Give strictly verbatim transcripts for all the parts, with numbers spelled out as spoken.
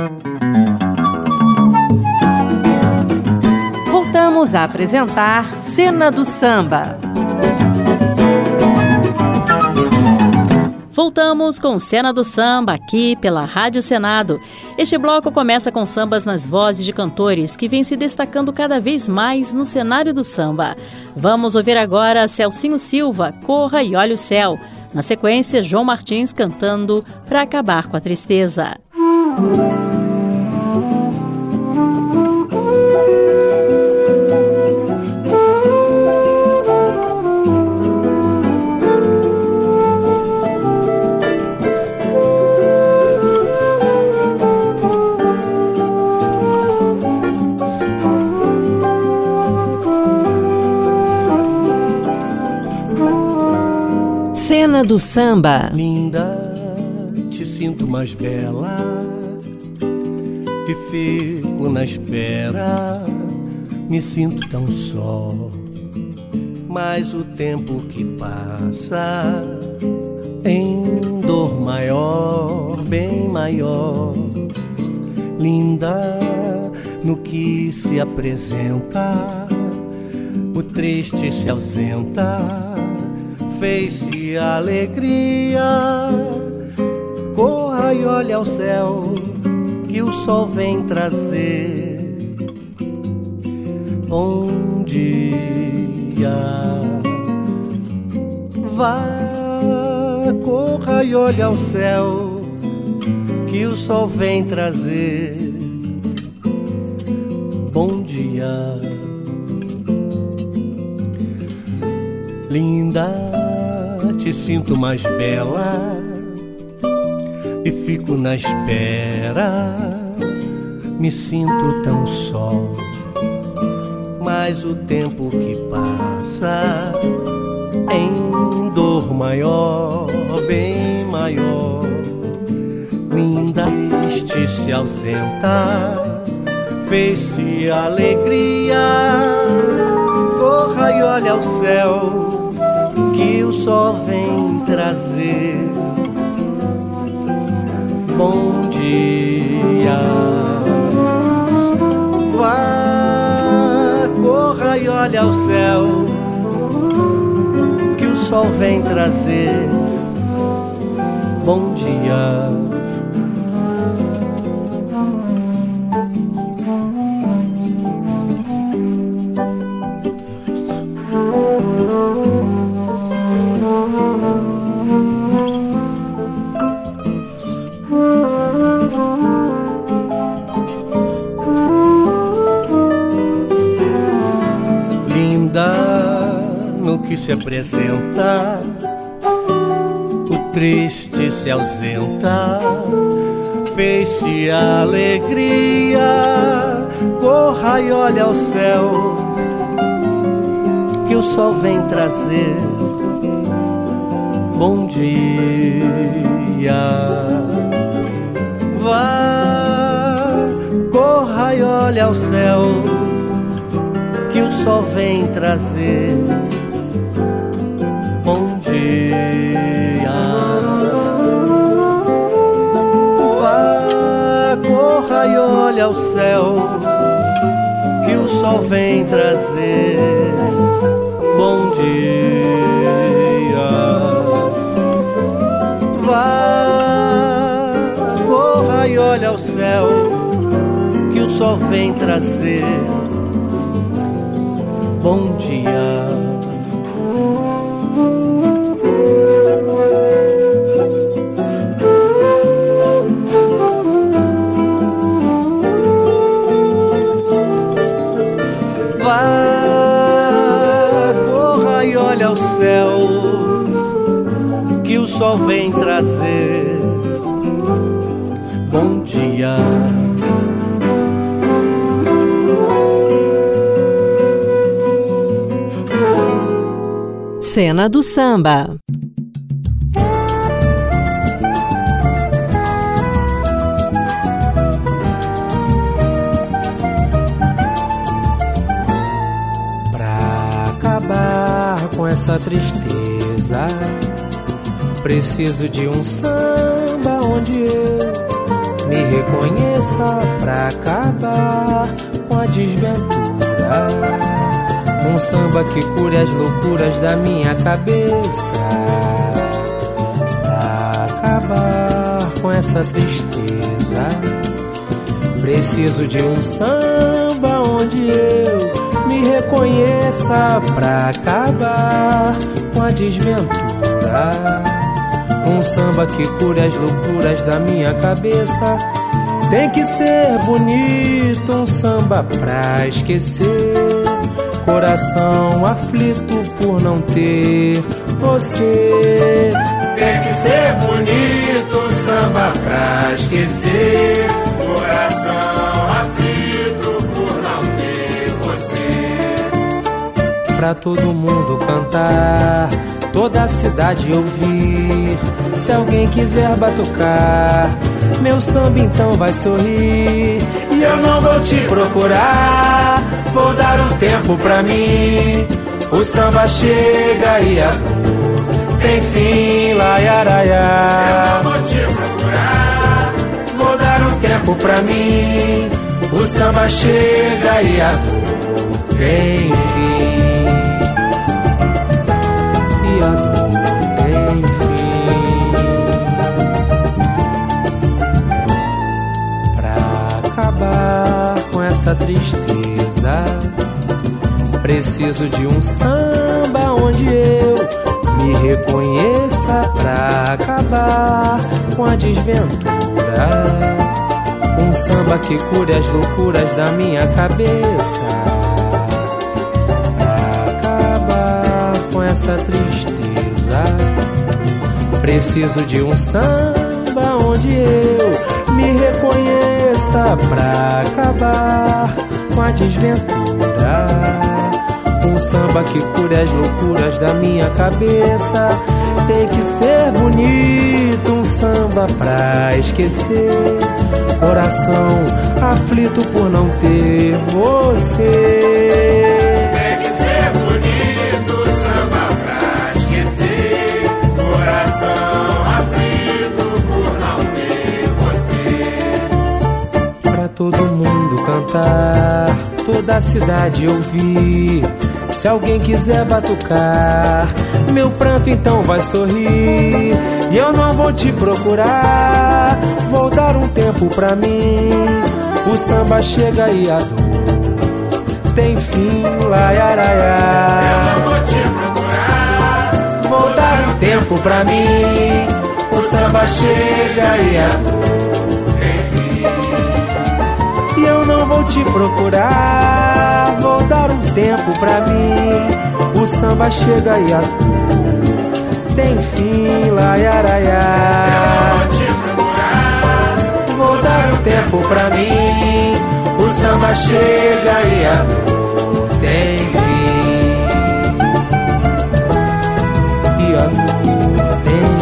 Voltamos a apresentar Cena do Samba. Voltamos com Cena do Samba, aqui pela Rádio Senado. Este bloco começa com sambas nas vozes de cantores que vêm se destacando cada vez mais no cenário do samba. Vamos ouvir agora Celcinho Silva, Corra e Olha o Céu. Na sequência, João Martins cantando Pra Acabar com a Tristeza. Cena do Samba. Linda, te sinto mais bela e fico na espera. Me sinto tão só, mas o tempo que passa em dor maior, bem maior. Linda, no que se apresenta, o triste se ausenta. Fez-se alegria, corra e olha ao céu, que o sol vem trazer bom dia. Vá, corra e olha ao céu, que o sol vem trazer bom dia. Linda, te sinto mais bela e fico na espera. Me sinto tão só, mas o tempo que passa em dor maior, bem maior. Linda, este se ausenta, fez-se alegria. Corra e olha ao céu, que o sol vem trazer bom dia. Vá, corra e olha ao céu, que o sol vem trazer bom dia. Que se apresenta, o triste se ausenta. Fez-se alegria, corra e olha ao céu, que o sol vem trazer bom dia. Vá, corra e olha ao céu, que o sol vem trazer bom dia. Vá, corra e olha ao céu, que o sol vem trazer bom dia. Vá, corra e olha ao céu, que o sol vem trazer bom dia. Olha ao céu, que o sol vem trazer bom dia. Cena do Samba. Com essa tristeza, preciso de um samba onde eu me reconheça pra acabar com a desventura. Um samba que cure as loucuras da minha cabeça, pra acabar com essa tristeza. Preciso de um samba onde eu me reconheça pra acabar com a desventura. Um samba que cure as loucuras da minha cabeça. Tem que ser bonito, um samba pra esquecer. Coração aflito por não ter você. Tem que ser bonito, um samba pra esquecer. Coração aflito por não ter você. Pra todo mundo cantar, toda a cidade ouvir. Se alguém quiser batucar, meu samba então vai sorrir. E eu não vou te procurar, vou dar um tempo pra mim. O samba chega e a dor tem fim, laiaraiá. Eu não vou te procurar, vou dar um tempo pra mim. O samba chega e a dor tem fim. E a dor tem fim. Pra acabar com essa tristeza, preciso de um samba onde eu me reconheça pra acabar com a desventura. Um samba que cure as loucuras da minha cabeça, pra acabar com essa tristeza. Preciso de um samba onde eu me reconheça pra acabar com a desventura. Um samba que cure as loucuras da minha cabeça. Tem que ser bonito, um samba pra esquecer. Coração aflito por não ter você. Tem que ser bonito, samba pra esquecer. Coração aflito por não ter você. Pra todo mundo cantar, toda a cidade ouvir. Se alguém quiser batucar, meu pranto então vai sorrir. E eu não vou te procurar, vou dar um tempo pra mim. O samba chega e a dor tem fim, laiaraiá. Eu não vou te procurar, vou dar um tempo pra mim. O samba chega e a dor tem fim. E eu não vou te procurar, vou dar um tempo pra mim. O samba chega e a dor tem fim, laiaraiá. Eu vou te procurar, vou dar um tempo pra mim. O samba chega e a dor tem fim. E a dor tem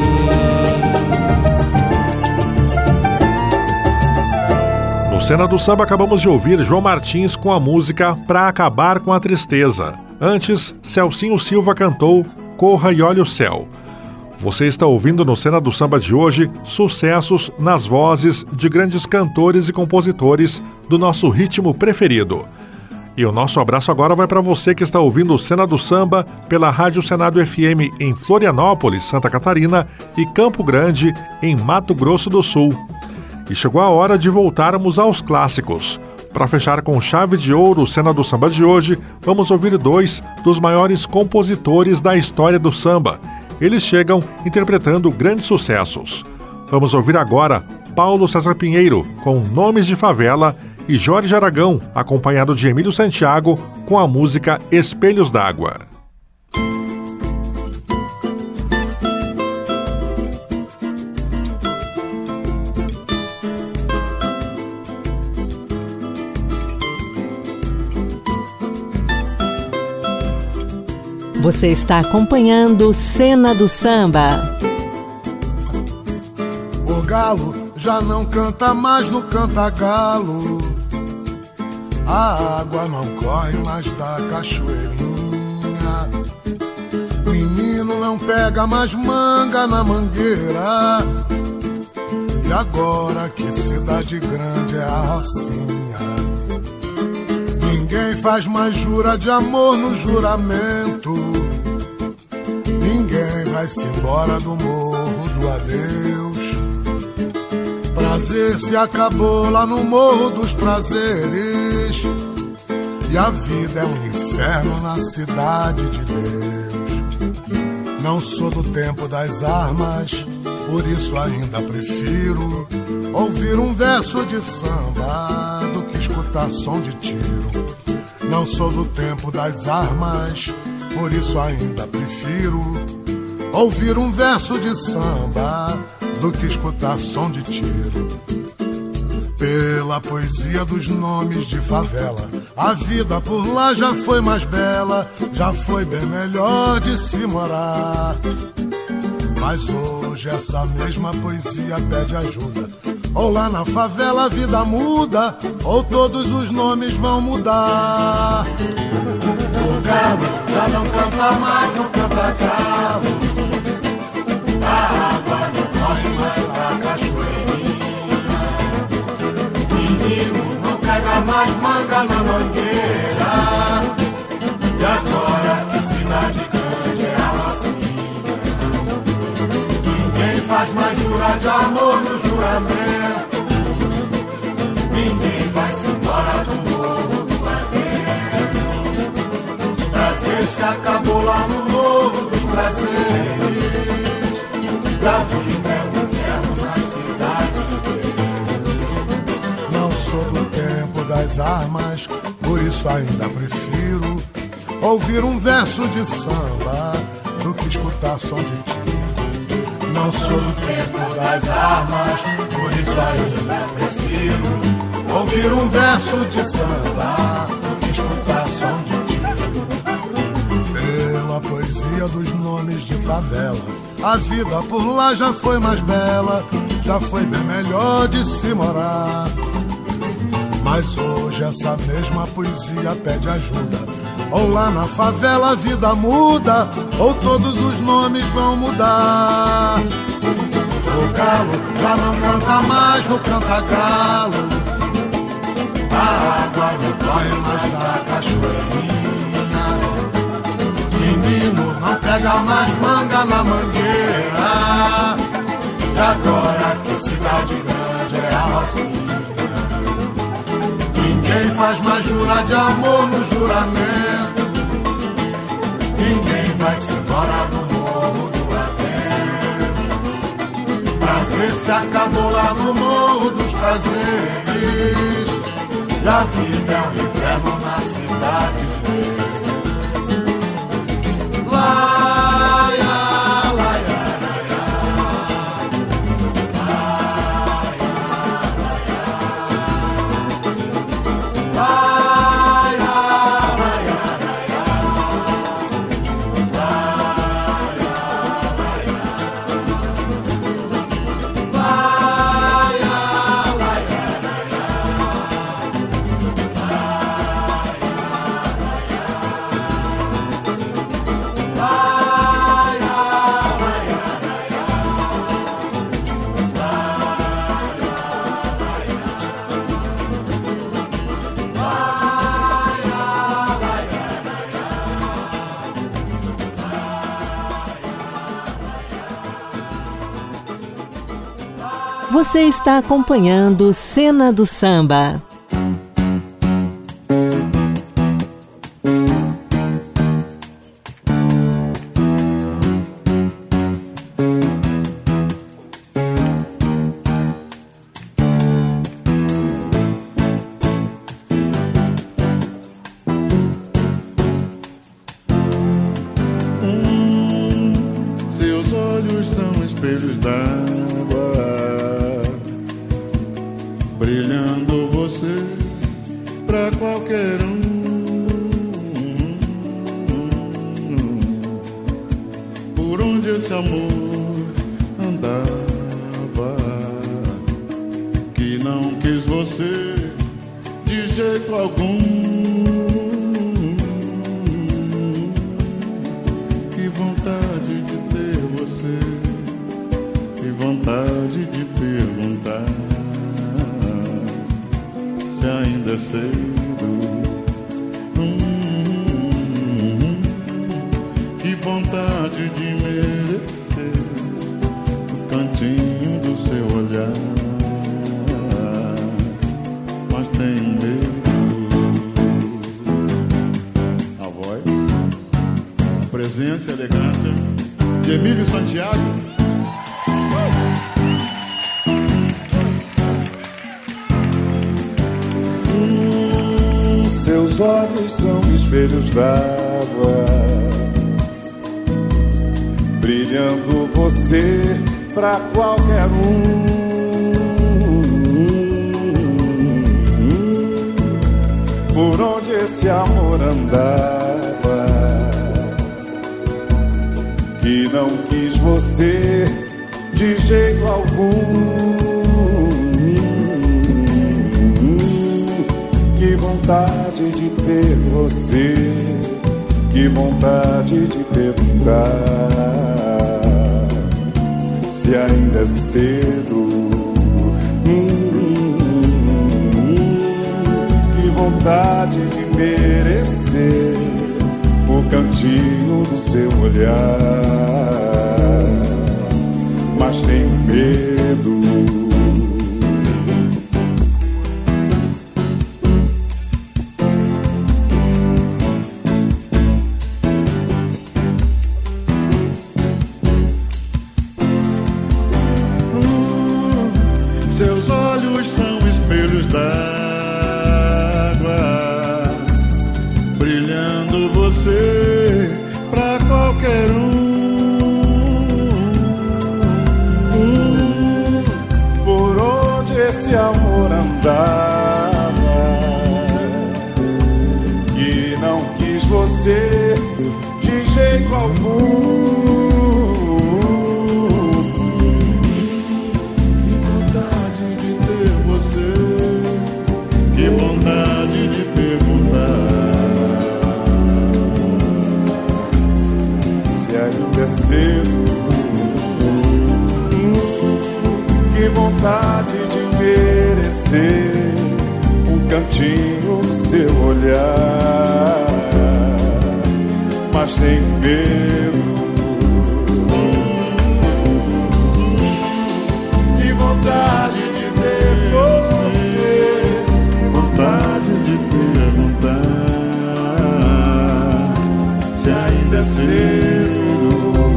fim. No Cena do Samba acabamos de ouvir João Martins com a música Pra Acabar com a Tristeza. Antes, Celcinho Silva cantou Corra e Olhe o Céu. Você está ouvindo no Cena do Samba de hoje sucessos nas vozes de grandes cantores e compositores do nosso ritmo preferido. E o nosso abraço agora vai para você que está ouvindo o Cena do Samba pela Rádio Senado F M em Florianópolis, Santa Catarina e Campo Grande, em Mato Grosso do Sul. E chegou a hora de voltarmos aos clássicos. Para fechar com chave de ouro o Cena do Samba de hoje, vamos ouvir dois dos maiores compositores da história do samba. Eles chegam interpretando grandes sucessos. Vamos ouvir agora Paulo César Pinheiro com Nomes de Favela e Jorge Aragão, acompanhado de Emílio Santiago, com a música Espelhos d'Água. Você está acompanhando Cena do Samba. O galo já não canta mais no canta-galo. A água não corre mais da cachoeirinha. Menino não pega mais manga na mangueira. E agora que cidade grande é a Rocinha, ninguém faz mais jura de amor no juramento. Ninguém vai-se embora do morro do adeus. Prazer se acabou lá no morro dos prazeres, e a vida é um inferno na cidade de Deus. Não sou do tempo das armas, por isso ainda prefiro ouvir um verso de samba do que escutar som de tiro. Não sou do tempo das armas, por isso ainda prefiro ouvir um verso de samba do que escutar som de tiro. Pela poesia dos nomes de favela, a vida por lá já foi mais bela, já foi bem melhor de se morar. Mas hoje essa mesma poesia pede ajuda. Ou lá na favela a vida muda, ou todos os nomes vão mudar. O galo já não canta mais, não canta galo. A água não corre mais da cachoeirinha. Menino não pega mais manga na mangueira. E agora que cidade grande é a Rocinha, ninguém faz mais jura de amor no juramento. Ninguém vai-se embora do morro do adeus. Prazer se acabou lá no morro dos prazeres, e a vida é um inferno na cidade de Deus. Não sou do tempo das armas, por isso ainda prefiro ouvir um verso de samba do que escutar som de tiro. Não sou do tempo das armas, por isso ainda prefiro ouvir um verso de samba do que escutar som de tiro. Pela poesia dos nomes de favela, a vida por lá já foi mais bela, já foi bem melhor de se morar. Mas hoje essa mesma poesia pede ajuda. Ou lá na favela a vida muda, ou todos os nomes vão mudar. O galo já não canta mais no canta-galo. A água não corre mais da cachoeirinha. Menino não pega mais manga na mangueira. E agora que cidade grande é a Rocinha, ninguém faz mais jura de amor no juramento. Ninguém vai-se embora do morro do adeus. Prazer se acabou lá no morro dos prazeres, e a vida é um inferno na cidade de Deus. Laia, laia, Você está acompanhando Cena do Samba. Seus olhos são espelhos d'água, brilhando você pra qualquer um. Por onde esse amor andava, que não quis você de jeito algum. Que vontade de ter você, que vontade de perguntar se ainda é cedo. Hum, que vontade de merecer o cantinho do seu olhar, mas tenho medo. A voz, a presença e a elegância de Emílio Santiago. Hum, seus olhos são espelhos d'água, brilhando você pra qualquer um. Por onde esse amor andava, que não quis você de jeito algum. Que vontade de ter você, que vontade de perguntar se ainda é cedo. Que vontade de merecer o cantinho do seu olhar, mas tenho medo. Seus olhos são espelhos d'água, brilhando você pra qualquer um. Hum, por onde esse amor andava, que não quis você de jeito algum. Que vontade de perguntar se ainda é cedo. Que vontade de merecer um cantinho do seu olhar, mas tenho medo. Que vontade de ter você, de perguntar se ainda é cedo.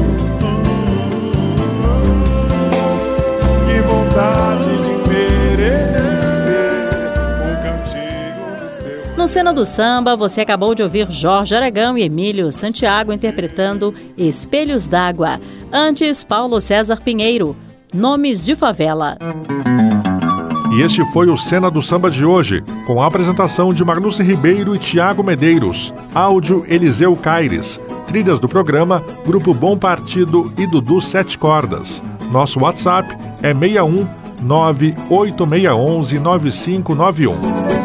Que vontade de merecer um cantinho do seu. No Cena do Samba, você acabou de ouvir Jorge Aragão e Emílio Santiago interpretando Espelhos d'Água. Antes, Paulo César Pinheiro, Nomes de Favela. E este foi o Cena do Samba de hoje, com a apresentação de Marluce Ribeiro e Tiago Medeiros, áudio Eliseu Caires, trilhas do programa Grupo Bom Partido e Dudu Sete Cordas. Nosso WhatsApp é seis um nove oito seis um um nove cinco nove um.